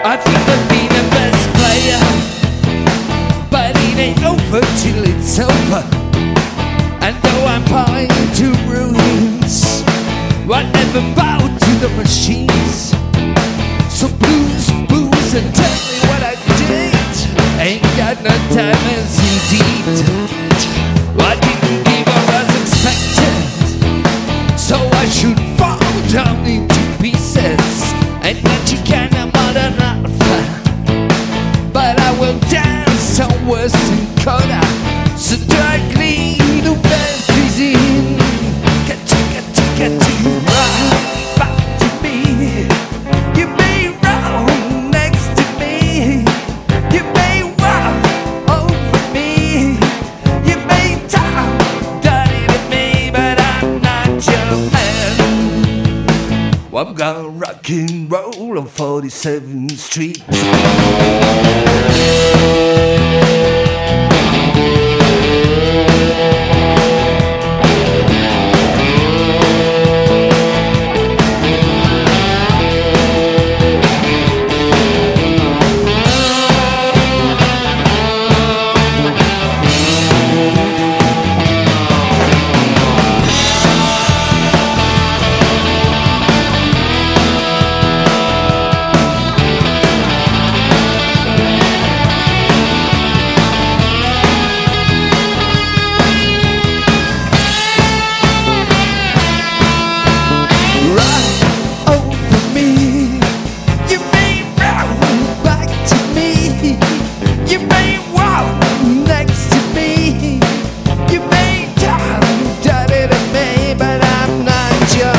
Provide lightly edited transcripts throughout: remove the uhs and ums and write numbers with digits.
I think I've been the best player, but it ain't over till it's over. And though I'm pining to ruins, I never bow to the machines. So blues, booze, and tell me what I did. Ain't got no time as indeed. I didn't give up as expected, so I should fall down into pieces. Ain't much you can more than enough, but I will dance on worse and colder. So darkly the best cuisine. Get to right back to me. You may round next to me. You may walk over me. You may talk dirty to me, but I'm not your man. Well, I'm gonna rock and roll on 47th Street.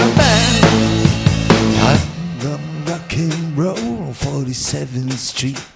Rock and roll on 47th Street.